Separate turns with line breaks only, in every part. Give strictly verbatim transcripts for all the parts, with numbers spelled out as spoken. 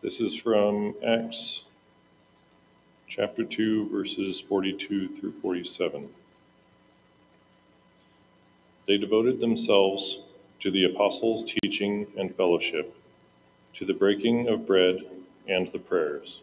This is from Acts chapter two, verses forty-two through forty-seven. They devoted themselves to the apostles' teaching and fellowship, to the breaking of bread and the prayers.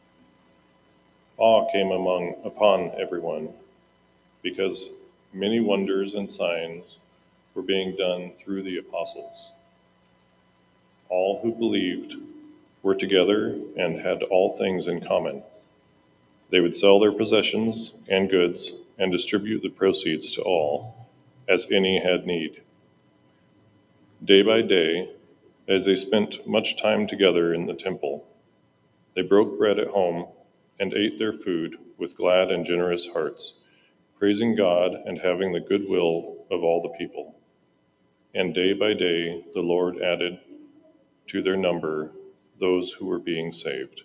Awe came among upon everyone, because many wonders and signs were being done through the apostles. All who believed were together and had all things in common. They would sell their possessions and goods and distribute the proceeds to all, as any had need. Day by day, as they spent much time together in the temple, they broke bread at home and ate their food with glad and generous hearts, praising God and having the goodwill of all the people. And day by day, the Lord added to their number those who were being saved.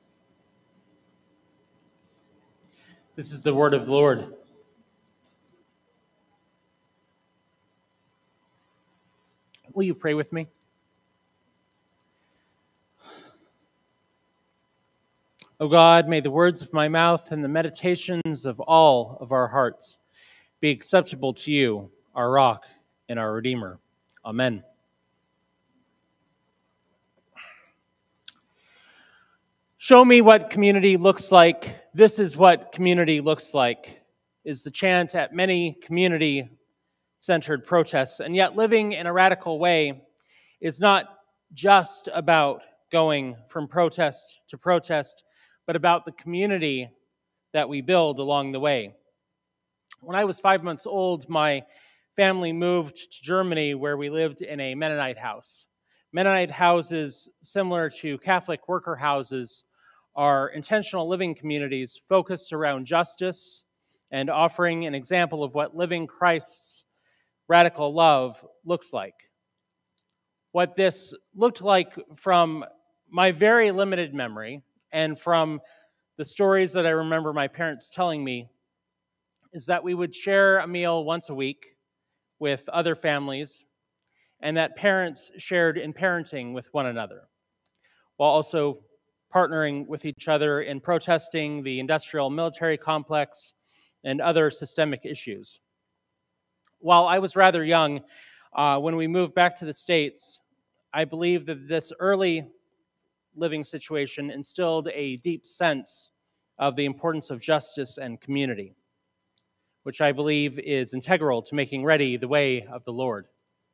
This is the word of the Lord. Will you pray with me? O God, may the words of my mouth and the meditations of all of our hearts be acceptable to you, our rock and our Redeemer. Amen. Show me what community looks like. This is what community looks like, is the chant at many community-centered protests. And yet living in a radical way is not just about going from protest to protest, but about the community that we build along the way. When I was five months old, my family moved to Germany, where we lived in a Mennonite house. Mennonite houses, similar to Catholic worker houses, are intentional living communities focused around justice and offering an example of what living Christ's radical love looks like. What this looked like from my very limited memory and from the stories that I remember my parents telling me is that we would share a meal once a week with other families, and that parents shared in parenting with one another, while also partnering with each other in protesting the industrial military complex and other systemic issues. While I was rather young, uh, when we moved back to the States, I believe that this early living situation instilled a deep sense of the importance of justice and community, which I believe is integral to making ready the way of the Lord.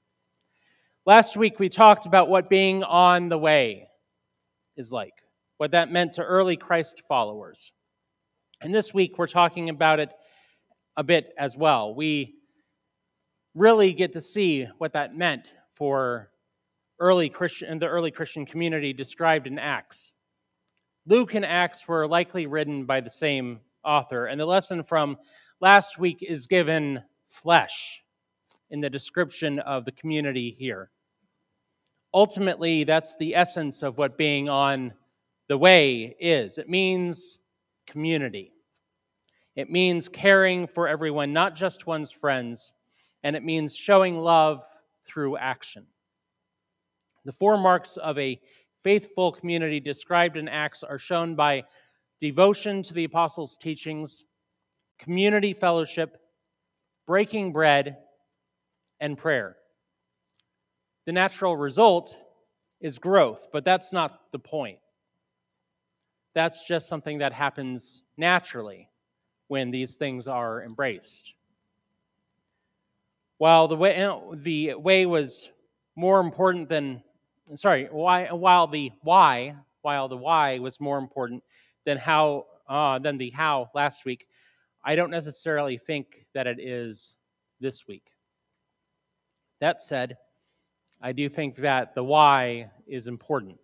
Last week, we talked about what being on the way is like, what that meant to early Christ followers. And this week, we're talking about it a bit as well. We really get to see what that meant for early Christian, the early Christian community described in Acts. Luke and Acts were likely written by the same author, and the lesson from last week is given flesh in the description of the community here. Ultimately, that's the essence of what being on the way is. It means community. It means caring for everyone, not just one's friends, and it means showing love through action. The four marks of a faithful community described in Acts are shown by devotion to the apostles' teachings, community fellowship, breaking bread, and prayer. The natural result is growth, but that's not the point. That's just something that happens naturally when these things are embraced. While the way, the way was more important than, sorry, why, while the why, while the why was more important than how, uh, than the how last week, I don't necessarily think that it is this week. That said, I do think that the why is important.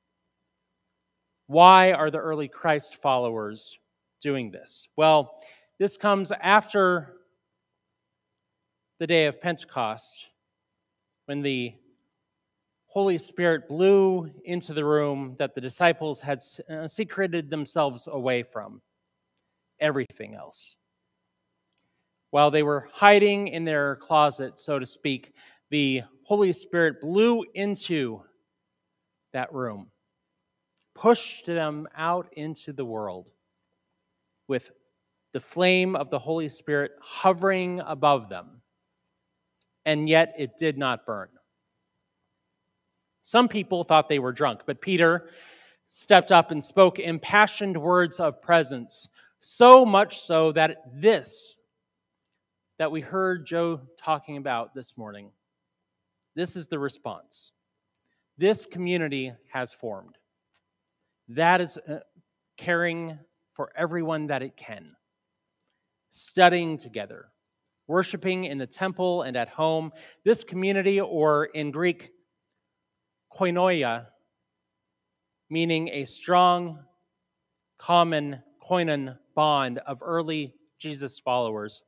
Why are the early Christ followers doing this? Well, this comes after the day of Pentecost, when the Holy Spirit blew into the room that the disciples had secreted themselves away from everything else. While they were hiding in their closet, so to speak, the Holy Spirit blew into that room, pushed them out into the world with the flame of the Holy Spirit hovering above them, and yet it did not burn. Some people thought they were drunk, but Peter stepped up and spoke impassioned words of presence, so much so that this, that we heard Joe talking about this morning, this is the response. This community has formed. That is uh, caring for everyone that it can, studying together, worshiping in the temple and at home. This community, or in Greek, koinonia, meaning a strong, common, koinon bond of early Jesus followers.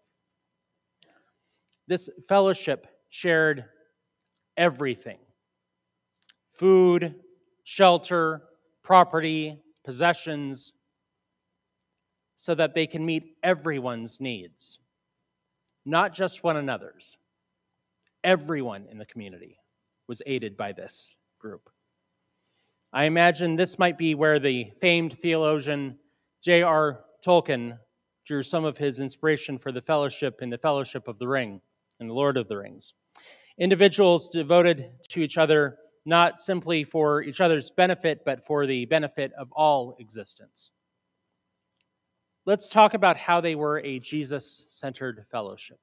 This fellowship shared everything: food, shelter, property, possessions, so that they can meet everyone's needs, not just one another's. Everyone in the community was aided by this group. I imagine this might be where the famed theologian J R Tolkien drew some of his inspiration for the fellowship in the Fellowship of the Ring and the Lord of the Rings. Individuals devoted to each other, not simply for each other's benefit, but for the benefit of all existence. Let's talk about how they were a Jesus-centered fellowship.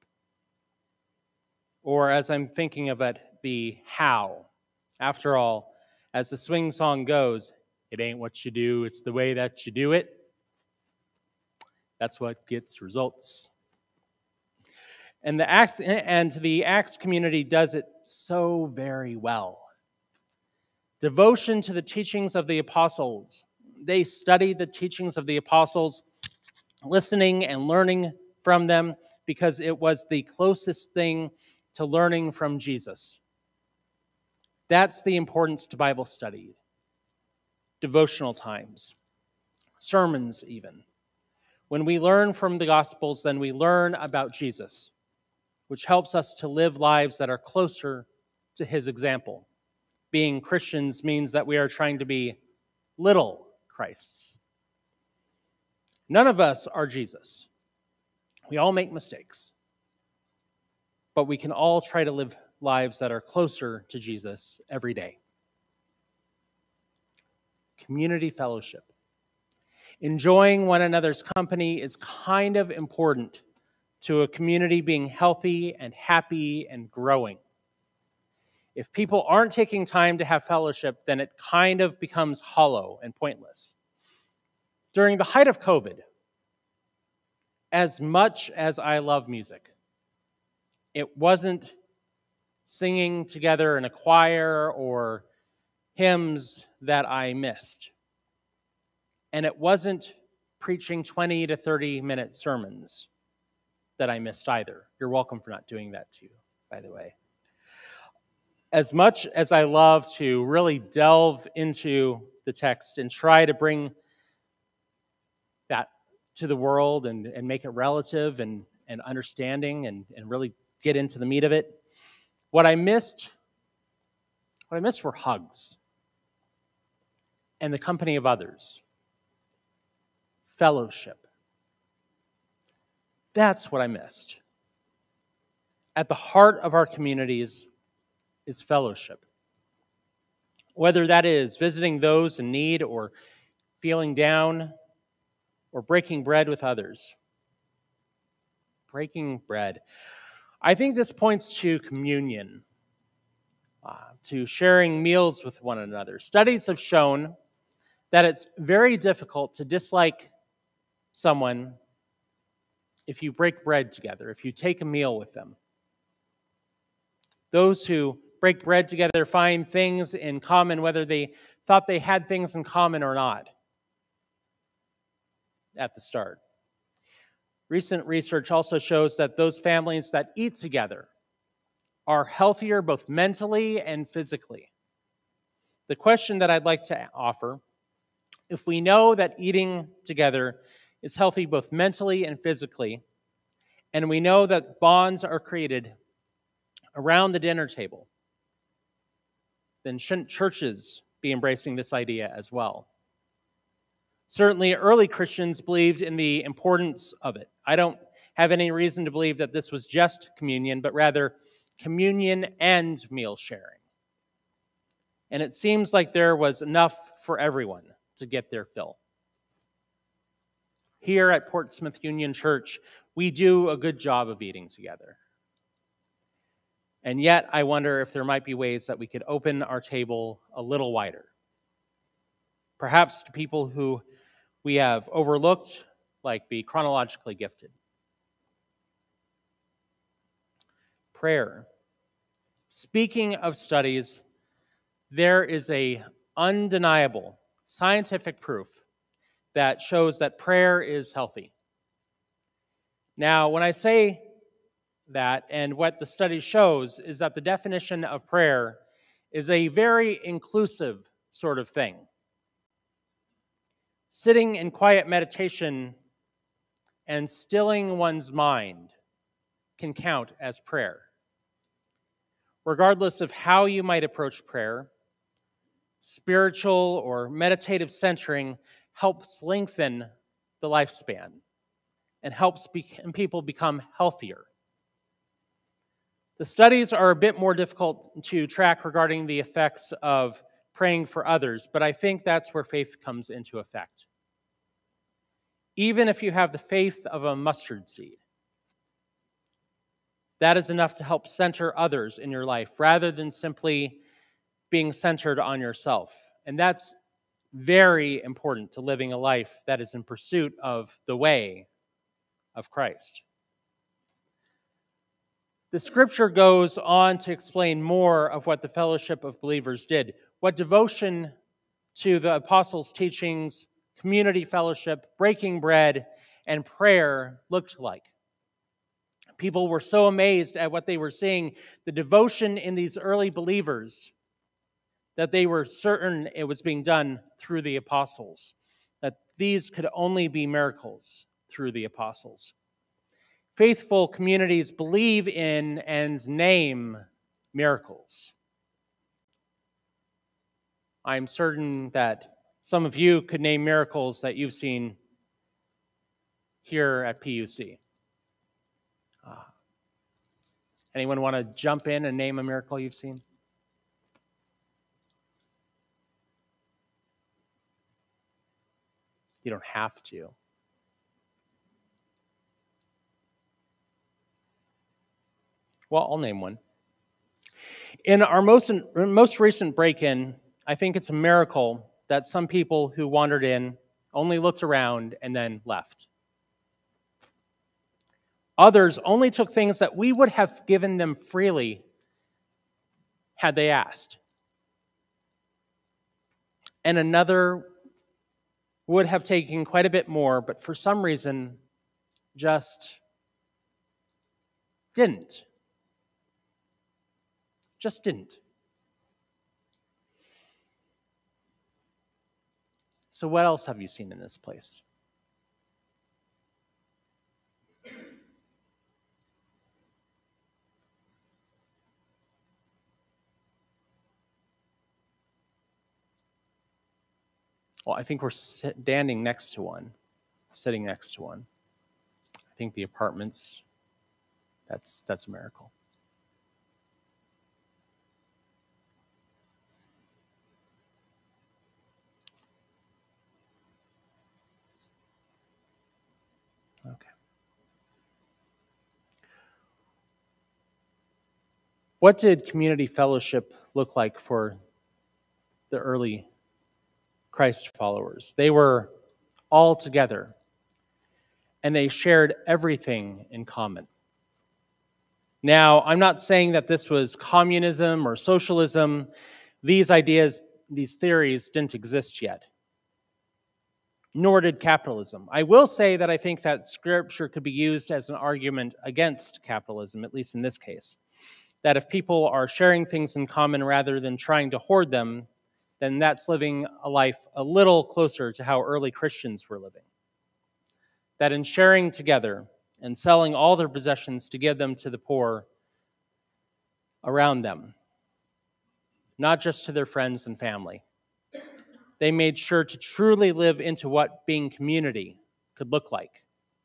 Or, as I'm thinking of it, the how. After all, as the swing song goes, it ain't what you do, it's the way that you do it. That's what gets results. And the Acts, and the Acts community does it so very well. Devotion to the teachings of the apostles. They studied the teachings of the apostles, listening and learning from them, because it was the closest thing to learning from Jesus. That's the importance to Bible study, devotional times, sermons even. When we learn from the Gospels, then we learn about Jesus, which helps us to live lives that are closer to his example. Being Christians means that we are trying to be little Christs. None of us are Jesus. We all make mistakes. But we can all try to live lives that are closer to Jesus every day. Community fellowship. Enjoying one another's company is kind of important to a community being healthy and happy and growing. If people aren't taking time to have fellowship, then it kind of becomes hollow and pointless. During the height of COVID, as much as I love music, it wasn't singing together in a choir or hymns that I missed. And it wasn't preaching twenty to thirty minute sermons that I missed either. You're welcome for not doing that too, by the way. As much as I love to really delve into the text and try to bring that to the world and, and make it relative and, and understanding and, and really get into the meat of it, what I missed, what I missed were hugs and the company of others. Fellowship. That's what I missed. At the heart of our communities is fellowship. Whether that is visiting those in need or feeling down or breaking bread with others. Breaking bread. I think this points to communion, uh, to sharing meals with one another. Studies have shown that it's very difficult to dislike someone if you break bread together, if you take a meal with them. Those who break bread together find things in common, whether they thought they had things in common or not at the start. Recent research also shows that those families that eat together are healthier both mentally and physically. The question that I'd like to offer, if we know that eating together is healthy both mentally and physically, and we know that bonds are created around the dinner table, then shouldn't churches be embracing this idea as well? Certainly, early Christians believed in the importance of it. I don't have any reason to believe that this was just communion, but rather communion and meal sharing. And it seems like there was enough for everyone to get their fill. Here at Portsmouth Union Church, we do a good job of eating together. And yet, I wonder if there might be ways that we could open our table a little wider. Perhaps to people who we have overlooked, like the chronologically gifted. Prayer. Speaking of studies, there is a undeniable scientific proof that shows that prayer is healthy. Now, when I say that, and what the study shows is that the definition of prayer is a very inclusive sort of thing. Sitting in quiet meditation and stilling one's mind can count as prayer. Regardless of how you might approach prayer, spiritual or meditative centering helps lengthen the lifespan and helps be- people become healthier. The studies are a bit more difficult to track regarding the effects of praying for others, but I think that's where faith comes into effect. Even if you have the faith of a mustard seed, that is enough to help center others in your life rather than simply being centered on yourself. And that's very important to living a life that is in pursuit of the way of Christ. The scripture goes on to explain more of what the fellowship of believers did, what devotion to the apostles' teachings, community fellowship, breaking bread, and prayer looked like. People were so amazed at what they were seeing, the devotion in these early believers, that they were certain it was being done through the apostles, that these could only be miracles through the apostles. Faithful communities believe in and name miracles. I'm certain that some of you could name miracles that you've seen here at P U C. Uh, anyone want to jump in and name a miracle you've seen? You don't have to. Well, I'll name one. In our most, most recent break-in, I think it's a miracle that some people who wandered in only looked around and then left. Others only took things that we would have given them freely had they asked. And another would have taken quite a bit more, but for some reason just didn't. Just didn't. So what else have you seen in this place? Well, I think we're standing next to one, sitting next to one. I think the apartments, that's that's a miracle. Okay. What did community fellowship look like for the early Christ followers? They were all together, and they shared everything in common. Now, I'm not saying that this was communism or socialism. These ideas, these theories didn't exist yet. Nor did capitalism. I will say that I think that scripture could be used as an argument against capitalism, at least in this case. That if people are sharing things in common rather than trying to hoard them, then that's living a life a little closer to how early Christians were living. That in sharing together and selling all their possessions to give them to the poor around them, not just to their friends and family, they made sure to truly live into what being community could look like.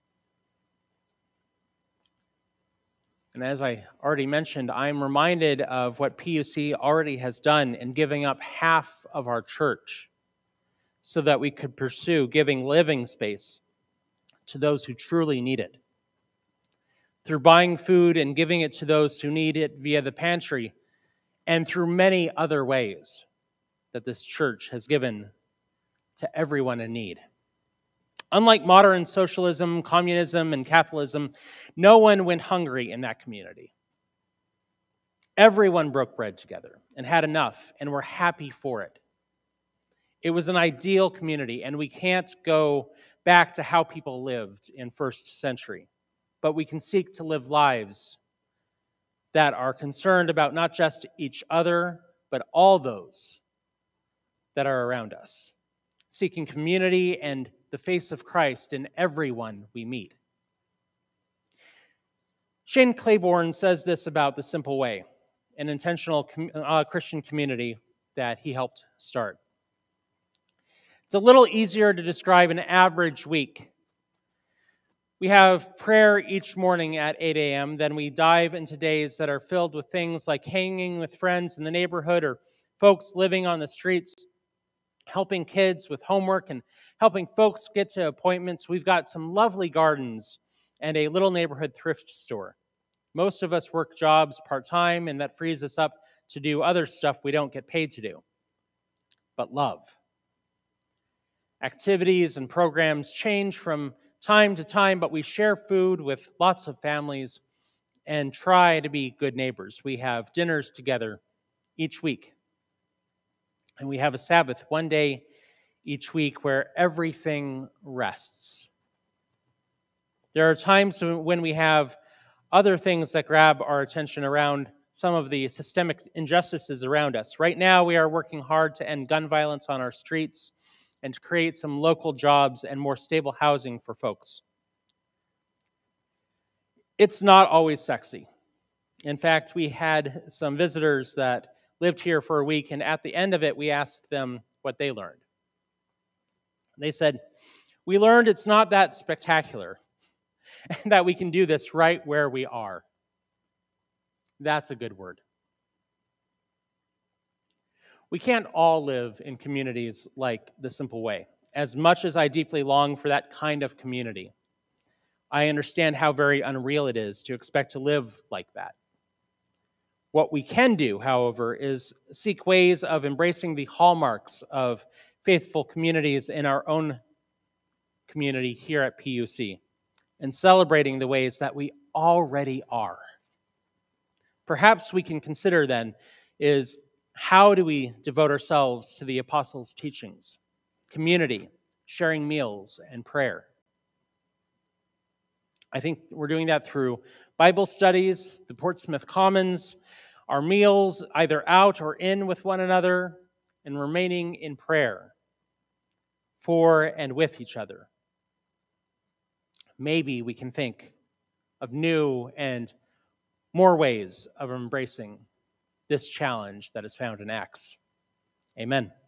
And as I already mentioned, I'm reminded of what P U C already has done in giving up half of our church so that we could pursue giving living space to those who truly need it. Through buying food and giving it to those who need it via the pantry, and through many other ways that this church has given to everyone in need. Unlike modern socialism, communism, and capitalism, no one went hungry in that community. Everyone broke bread together and had enough and were happy for it. It was an ideal community, and we can't go back to how people lived in first century, but we can seek to live lives that are concerned about not just each other, but all those that are around us, seeking community and the face of Christ in everyone we meet. Shane Claiborne says this about the Simple Way, an intentional uh, Christian community that he helped start. It's a little easier to describe an average week. We have prayer each morning at eight a.m., then we dive into days that are filled with things like hanging with friends in the neighborhood or folks living on the streets, helping kids with homework and helping folks get to appointments. We've got some lovely gardens and a little neighborhood thrift store. Most of us work jobs part-time, and that frees us up to do other stuff we don't get paid to do. But love. Activities and programs change from time to time, but we share food with lots of families and try to be good neighbors. We have dinners together each week. And we have a Sabbath one day each week where everything rests. There are times when we have other things that grab our attention around some of the systemic injustices around us. Right now, we are working hard to end gun violence on our streets and to create some local jobs and more stable housing for folks. It's not always sexy. In fact, we had some visitors that lived here for a week, and at the end of it, we asked them what they learned. They said, "We learned it's not that spectacular, and that we can do this right where we are." That's a good word. We can't all live in communities like the Simple Way. As much as I deeply long for that kind of community, I understand how very unreal it is to expect to live like that. What we can do, however, is seek ways of embracing the hallmarks of faithful communities in our own community here at P U C and celebrating the ways that we already are. Perhaps we can consider then is how do we devote ourselves to the apostles' teachings, community, sharing meals, and prayer? I think we're doing that through Bible studies, the Portsmouth Commons, our meals either out or in with one another, and remaining in prayer for and with each other. Maybe we can think of new and more ways of embracing this challenge that is found in Acts. Amen.